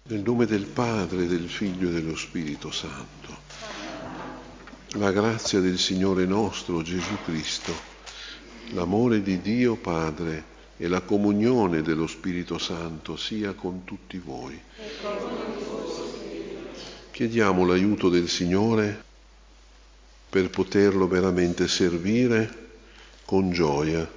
Nel nome del Padre, del Figlio e dello Spirito Santo. La grazia del Signore nostro Gesù Cristo, l'amore di Dio Padre e la comunione dello Spirito Santo sia con tutti voi. Chiediamo l'aiuto del Signore per poterlo veramente servire con gioia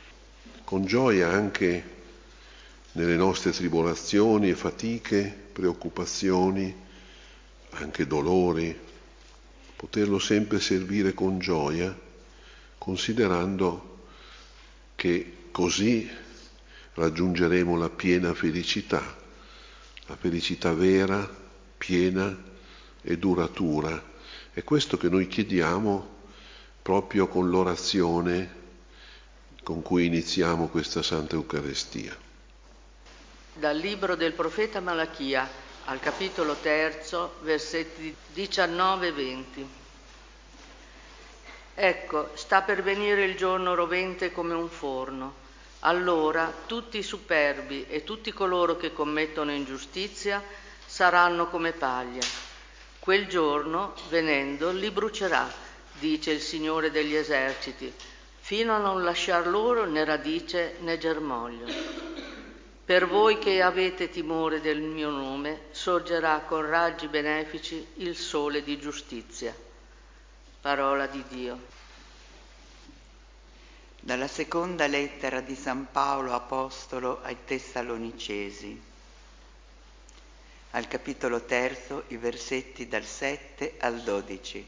anche nelle nostre tribolazioni e fatiche, preoccupazioni, anche dolori, poterlo sempre servire con gioia, considerando che così raggiungeremo la piena felicità, la felicità vera, piena e duratura. È questo che noi chiediamo proprio con l'orazione con cui iniziamo questa Santa Eucaristia. Dal libro del profeta Malachia, al capitolo 3, versetti 19 e 20. Ecco, sta per venire il giorno rovente come un forno. Allora tutti i superbi e tutti coloro che commettono ingiustizia saranno come paglia. Quel giorno, venendo, li brucerà, dice il Signore degli eserciti, fino a non lasciar loro né radice né germoglio. Per voi che avete timore del mio nome, sorgerà con raggi benefici il sole di giustizia. Parola di Dio. Dalla seconda lettera di San Paolo Apostolo ai Tessalonicesi, al capitolo 3, i versetti dal 7 al 12.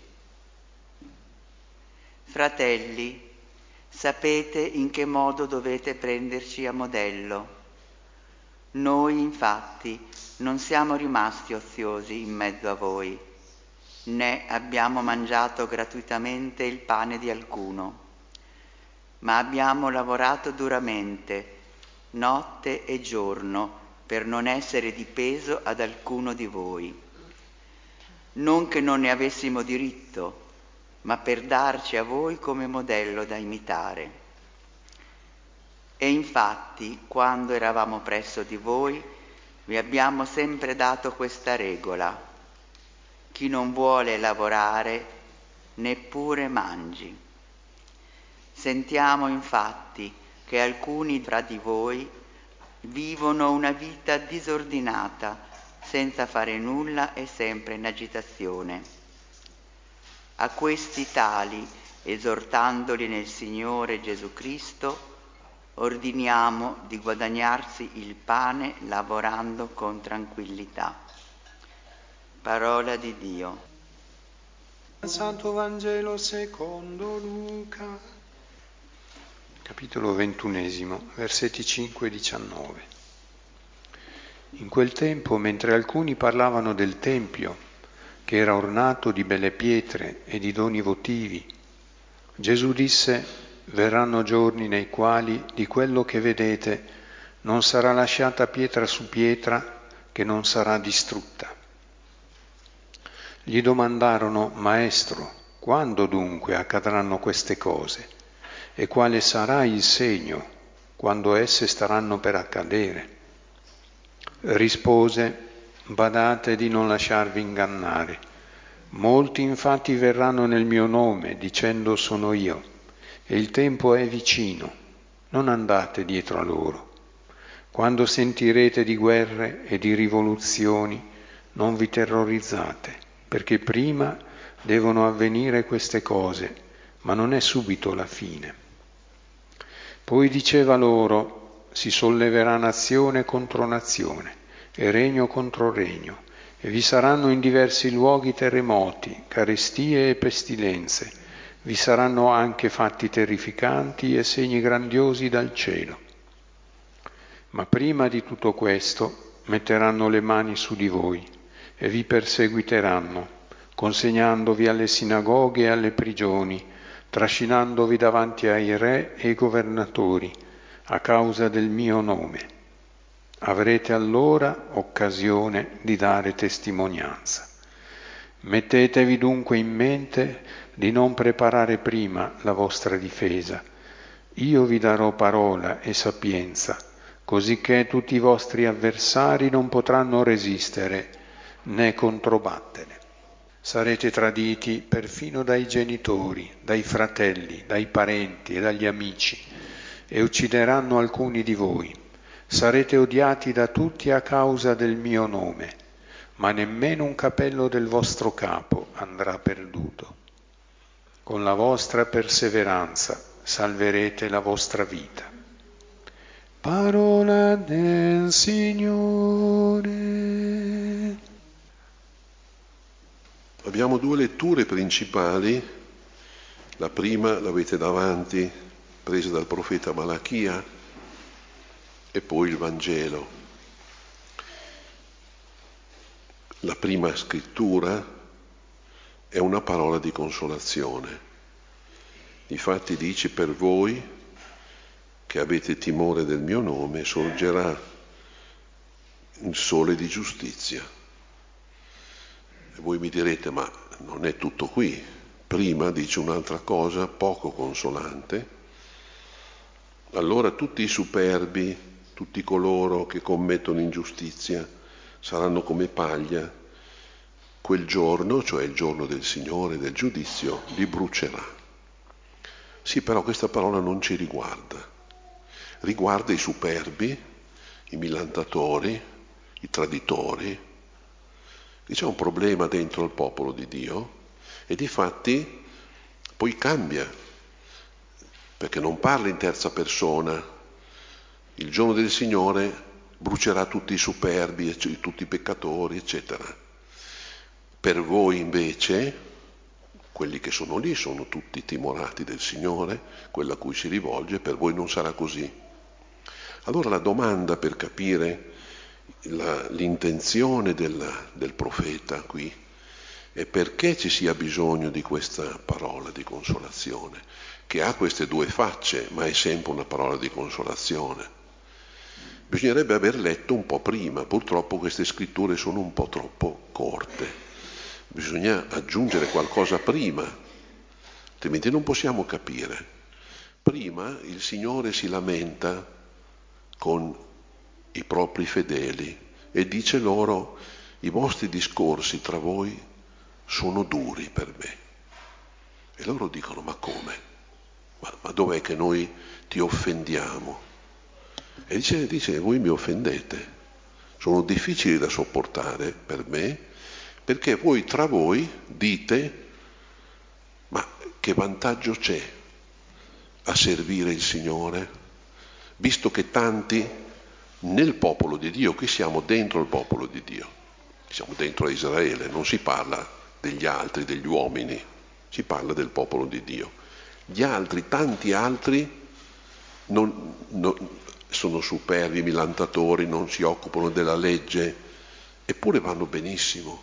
Fratelli, sapete in che modo dovete prenderci a modello. Noi, infatti, non siamo rimasti oziosi in mezzo a voi, né abbiamo mangiato gratuitamente il pane di alcuno, ma abbiamo lavorato duramente, notte e giorno, per non essere di peso ad alcuno di voi. Non che non ne avessimo diritto, ma per darci a voi come modello da imitare. E infatti, quando eravamo presso di voi, vi abbiamo sempre dato questa regola: chi non vuole lavorare, neppure mangi. Sentiamo infatti che alcuni fra di voi vivono una vita disordinata, senza fare nulla e sempre in agitazione. A questi tali, esortandoli nel Signore Gesù Cristo, ordiniamo di guadagnarsi il pane lavorando con tranquillità. Parola di Dio. Santo Vangelo secondo Luca. Capitolo 21, versetti 5 e 19. In quel tempo, mentre alcuni parlavano del Tempio, che era ornato di belle pietre e di doni votivi, Gesù disse: verranno giorni nei quali di quello che vedete non sarà lasciata pietra su pietra che non sarà distrutta. Gli domandarono: Maestro, quando dunque accadranno queste cose? E quale sarà il segno quando esse staranno per accadere? Rispose: badate di non lasciarvi ingannare. Molti infatti verranno nel mio nome, dicendo sono io, e il tempo è vicino, non andate dietro a loro. Quando sentirete di guerre e di rivoluzioni, non vi terrorizzate, perché prima devono avvenire queste cose, ma non è subito la fine. Poi diceva loro: si solleverà nazione contro nazione e regno contro regno, e vi saranno in diversi luoghi terremoti, carestie e pestilenze. Vi saranno anche fatti terrificanti e segni grandiosi dal cielo. Ma prima di tutto questo metteranno le mani su di voi e vi perseguiteranno, consegnandovi alle sinagoghe e alle prigioni, trascinandovi davanti ai re e ai governatori a causa del mio nome. Avrete allora occasione di dare testimonianza. Mettetevi dunque in mente di non preparare prima la vostra difesa. Io vi darò parola e sapienza, cosicché tutti i vostri avversari non potranno resistere né controbattere. Sarete traditi perfino dai genitori, dai fratelli, dai parenti e dagli amici, e uccideranno alcuni di voi. Sarete odiati da tutti a causa del mio nome, ma nemmeno un capello del vostro capo andrà perduto. Con la vostra perseveranza salverete la vostra vita. Parola del Signore. Abbiamo due letture principali. La prima l'avete davanti, presa dal profeta Malachia, e poi il Vangelo. La prima scrittura è una parola di consolazione. Difatti dice: per voi che avete timore del mio nome sorgerà il sole di giustizia. E voi mi direte: ma non è tutto qui. Prima dice un'altra cosa poco consolante. Allora tutti i superbi, tutti coloro che commettono ingiustizia, saranno come paglia. Quel giorno, cioè il giorno del Signore, del giudizio, li brucerà. Sì, però questa parola non ci riguarda. Riguarda i superbi, i millantatori, i traditori. C'è un problema dentro il popolo di Dio e difatti poi cambia, perché non parla in terza persona. Il giorno del Signore brucerà tutti i superbi, tutti i peccatori, eccetera. Per voi invece, quelli che sono lì sono tutti timorati del Signore, quello a cui si rivolge, per voi non sarà così. Allora la domanda per capire l'intenzione del profeta qui è perché ci sia bisogno di questa parola di consolazione, che ha queste due facce, ma è sempre una parola di consolazione. Bisognerebbe aver letto un po' prima, purtroppo queste scritture sono un po' troppo corte, bisogna aggiungere qualcosa prima, altrimenti non possiamo capire. Prima il Signore si lamenta con i propri fedeli e dice loro: i vostri discorsi tra voi sono duri per me. E loro dicono: ma come? Ma dov'è che noi ti offendiamo? E dice: voi mi offendete, sono difficili da sopportare per me, perché voi tra voi dite: ma che vantaggio c'è a servire il Signore? Visto che tanti nel popolo di Dio, qui siamo dentro il popolo di Dio, siamo dentro Israele, non si parla degli altri, degli uomini, si parla del popolo di Dio. Gli altri, tanti altri, sono superbi, millantatori, non si occupano della legge, eppure vanno benissimo.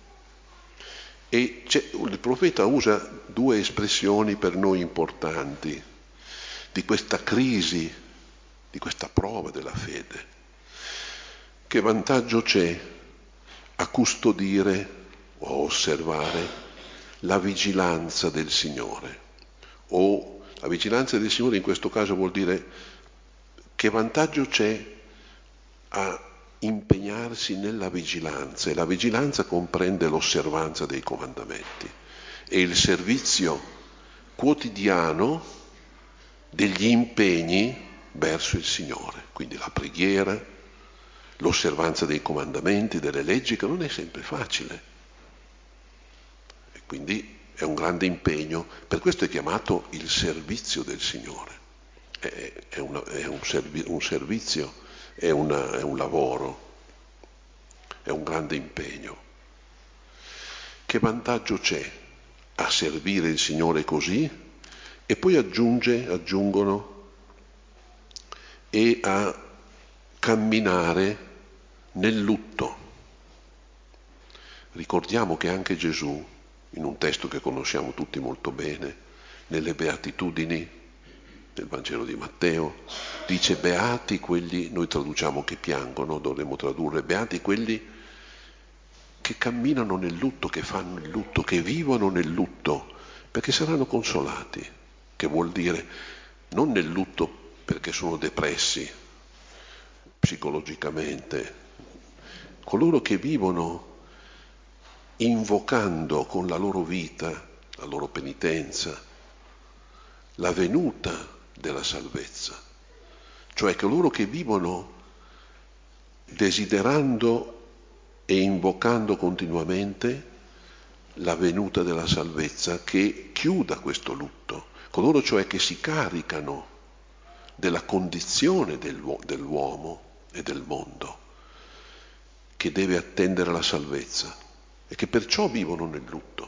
E il profeta usa due espressioni per noi importanti di questa crisi, di questa prova della fede. Che vantaggio c'è a custodire o a osservare la vigilanza del Signore? O la vigilanza del Signore in questo caso vuol dire che vantaggio c'è a impegnarsi nella vigilanza, e la vigilanza comprende l'osservanza dei comandamenti e il servizio quotidiano degli impegni verso il Signore, quindi la preghiera, l'osservanza dei comandamenti, delle leggi, che non è sempre facile. E quindi è un grande impegno, per questo è chiamato il servizio del Signore. È un servizio, è un lavoro, è un grande impegno. Che vantaggio c'è a servire il Signore così? E poi aggiungono e a camminare nel lutto. Ricordiamo che anche Gesù, in un testo che conosciamo tutti molto bene, nelle Beatitudini, nel Vangelo di Matteo, dice: beati quelli, noi traduciamo che piangono, dovremmo tradurre beati quelli che camminano nel lutto, che fanno il lutto, che vivono nel lutto, perché saranno consolati, che vuol dire non nel lutto perché sono depressi, psicologicamente, coloro che vivono invocando con la loro vita, la loro penitenza, la venuta della salvezza, cioè coloro che vivono desiderando e invocando continuamente la venuta della salvezza che chiuda questo lutto, coloro cioè che si caricano della condizione dell'uomo e del mondo, che deve attendere la salvezza e che perciò vivono nel lutto.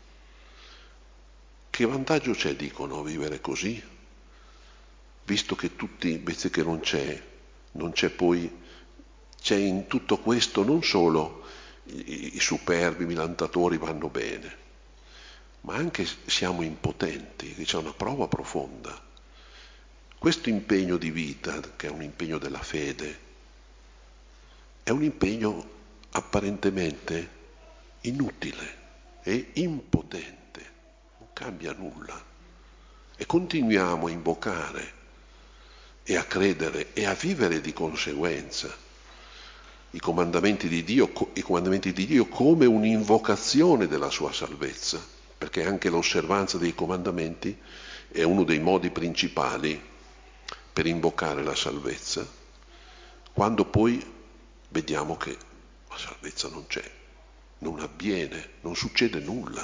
Che vantaggio c'è, dicono, a vivere così, visto che tutti, invece che non c'è poi, c'è in tutto questo non solo i superbi, i milantatori vanno bene, ma anche siamo impotenti, c'è una prova profonda. Questo impegno di vita, che è un impegno della fede, è un impegno apparentemente inutile e impotente, non cambia nulla. E continuiamo a invocare e a credere e a vivere di conseguenza i comandamenti di Dio come un'invocazione della sua salvezza, perché anche l'osservanza dei comandamenti è uno dei modi principali per invocare la salvezza, quando poi vediamo che la salvezza non c'è, non avviene, non succede nulla.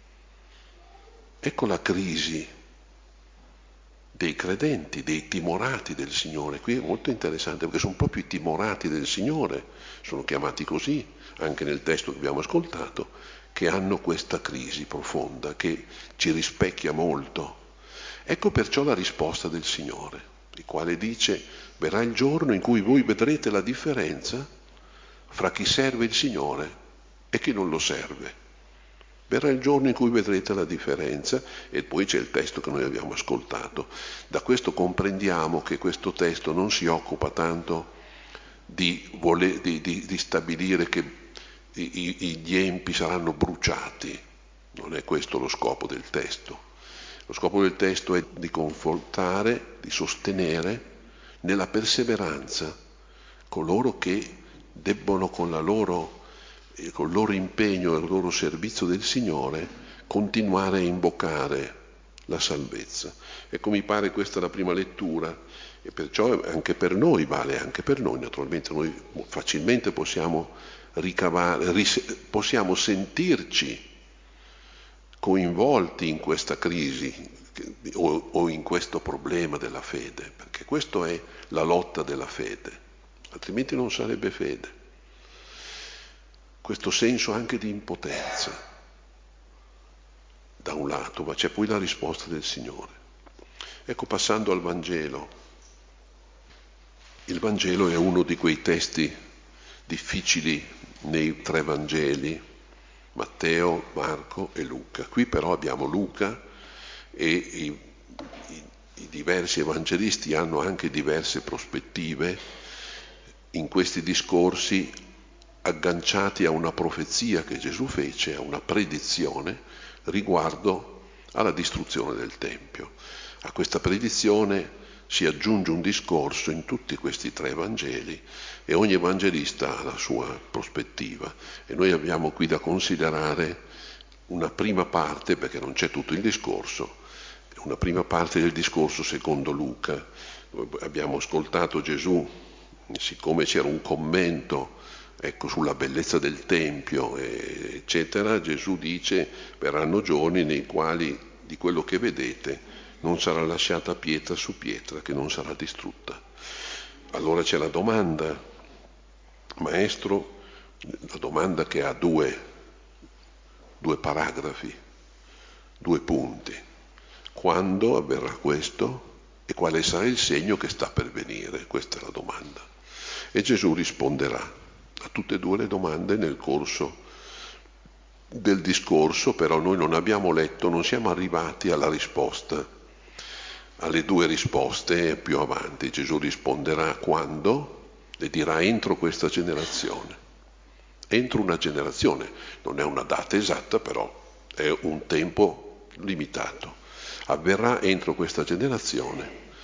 Ecco la crisi dei credenti, dei timorati del Signore. Qui è molto interessante perché sono proprio i timorati del Signore, sono chiamati così anche nel testo che abbiamo ascoltato, che hanno questa crisi profonda che ci rispecchia molto. Ecco perciò la risposta del Signore, il quale dice: verrà il giorno in cui voi vedrete la differenza fra chi serve il Signore e chi non lo serve. Verrà il giorno in cui vedrete la differenza, e poi c'è il testo che noi abbiamo ascoltato. Da questo comprendiamo che questo testo non si occupa tanto di stabilire che gli empi saranno bruciati, non è questo lo scopo del testo. Lo scopo del testo è di confortare, di sostenere nella perseveranza coloro che debbono con il loro impegno e il loro servizio del Signore continuare a invocare la salvezza. Ecco, mi pare questa la prima lettura, e perciò anche per noi vale, anche per noi naturalmente. Noi facilmente possiamo possiamo sentirci coinvolti in questa crisi o in questo problema della fede, perché questa è la lotta della fede, altrimenti non sarebbe fede. Questo senso anche di impotenza, da un lato, ma c'è poi la risposta del Signore. Ecco, passando al Vangelo. Il Vangelo è uno di quei testi difficili nei tre Vangeli, Matteo, Marco e Luca. Qui però abbiamo Luca e i diversi evangelisti hanno anche diverse prospettive in questi discorsi, agganciati a una profezia che Gesù fece, a una predizione riguardo alla distruzione del Tempio. A questa predizione si aggiunge un discorso in tutti questi tre Vangeli e ogni evangelista ha la sua prospettiva, e noi abbiamo qui da considerare una prima parte, perché non c'è tutto il discorso, una prima parte del discorso secondo Luca. Abbiamo ascoltato Gesù, siccome c'era un commento sulla bellezza del Tempio, eccetera, Gesù dice: verranno giorni nei quali di quello che vedete non sarà lasciata pietra su pietra che non sarà distrutta. Allora c'è la domanda, maestro, la domanda che ha due paragrafi, 2 punti. Quando avverrà questo e quale sarà il segno che sta per venire? Questa è la domanda. E Gesù risponderà a tutte e 2 le domande nel corso del discorso, però noi non abbiamo letto, non siamo arrivati alla risposta, alle 2 risposte più avanti. Gesù risponderà quando e dirà: entro questa generazione. Entro una generazione, non è una data esatta, però è un tempo limitato. Avverrà entro questa generazione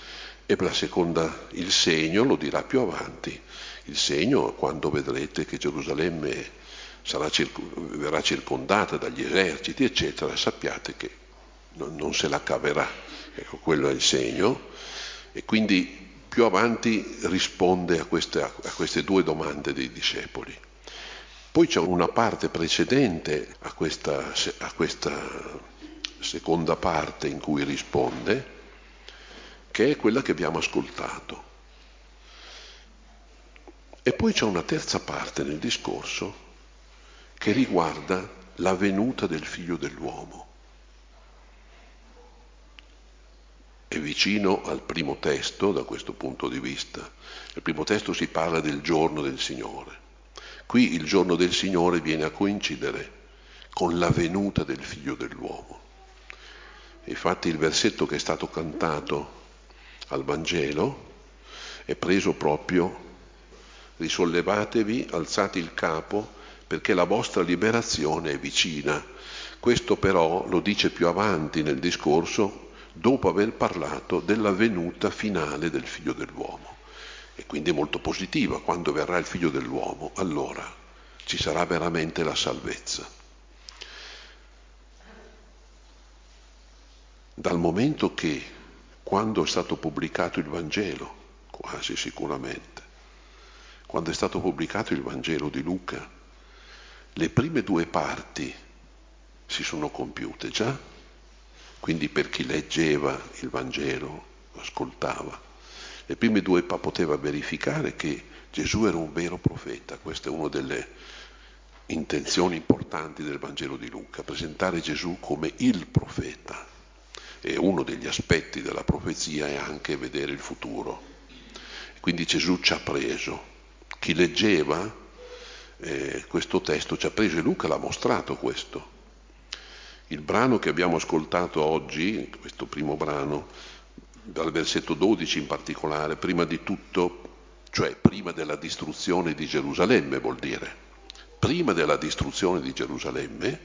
E per la seconda, il segno, lo dirà più avanti, il segno quando vedrete che Gerusalemme verrà circondata dagli eserciti, eccetera, sappiate che non se la caverà. Ecco, quello è il segno. E quindi più avanti risponde a queste due domande dei discepoli. Poi c'è una parte precedente a questa seconda parte in cui risponde, che è quella che abbiamo ascoltato. E poi c'è una terza parte nel discorso che riguarda la venuta del Figlio dell'uomo. È vicino al primo testo da questo punto di vista. Nel primo testo si parla del giorno del Signore. Qui il giorno del Signore viene a coincidere con la venuta del Figlio dell'uomo. Infatti il versetto che è stato cantato al Vangelo è preso proprio: risollevatevi, alzate il capo, perché la vostra liberazione è vicina. Questo però lo dice più avanti nel discorso, dopo aver parlato della venuta finale del Figlio dell'uomo. E quindi è molto positiva: quando verrà il Figlio dell'uomo, allora ci sarà veramente la salvezza. Dal momento che, quando è stato pubblicato il Vangelo, quasi sicuramente, quando è stato pubblicato il Vangelo di Luca, le prime due parti si sono compiute già, quindi per chi leggeva il Vangelo, ascoltava, le prime due poteva verificare che Gesù era un vero profeta. Questa è una delle intenzioni importanti del Vangelo di Luca, presentare Gesù come il profeta. E uno degli aspetti della profezia è anche vedere il futuro. Quindi Gesù ci ha preso. Chi leggeva questo testo ci ha preso, e Luca l'ha mostrato questo. Il brano che abbiamo ascoltato oggi, questo primo brano, dal versetto 12 in particolare, prima di tutto, cioè prima della distruzione di Gerusalemme, vuol dire, prima della distruzione di Gerusalemme,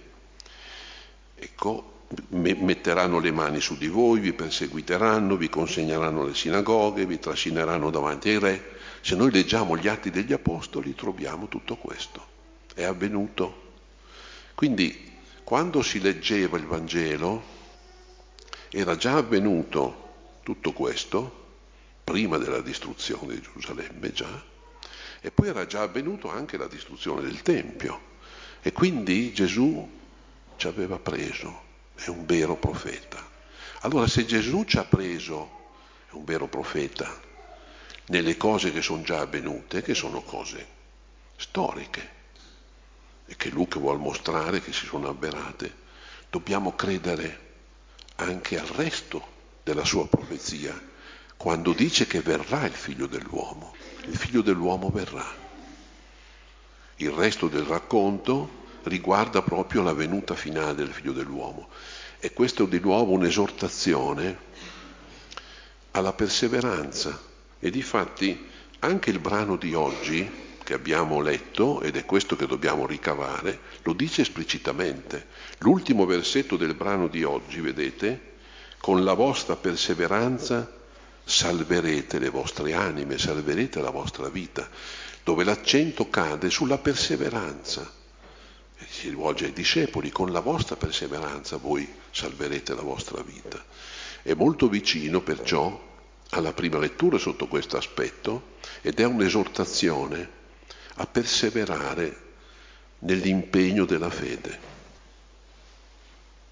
ecco, metteranno le mani su di voi, vi perseguiteranno, vi consegneranno alle sinagoghe, vi trascineranno davanti ai re. Se noi leggiamo gli Atti degli Apostoli troviamo tutto questo. È avvenuto. Quindi quando si leggeva il Vangelo era già avvenuto tutto questo, prima della distruzione di Gerusalemme già, e poi era già avvenuto anche la distruzione del Tempio. E quindi Gesù ci aveva preso. È un vero profeta. Allora, se Gesù ci ha preso, è un vero profeta, nelle cose che sono già avvenute, che sono cose storiche e che Luca vuol mostrare che si sono avverate, dobbiamo credere anche al resto della sua profezia, quando dice che verrà il Figlio dell'uomo. Il Figlio dell'uomo verrà. Il resto del racconto riguarda proprio la venuta finale del Figlio dell'uomo. E questo è di nuovo un'esortazione alla perseveranza. E difatti anche il brano di oggi che abbiamo letto, ed è questo che dobbiamo ricavare, lo dice esplicitamente. L'ultimo versetto del brano di oggi, vedete, con la vostra perseveranza salverete le vostre anime, salverete la vostra vita, dove l'accento cade sulla perseveranza. Si rivolge ai discepoli: con la vostra perseveranza voi salverete la vostra vita. È molto vicino perciò alla prima lettura sotto questo aspetto, ed è un'esortazione a perseverare nell'impegno della fede.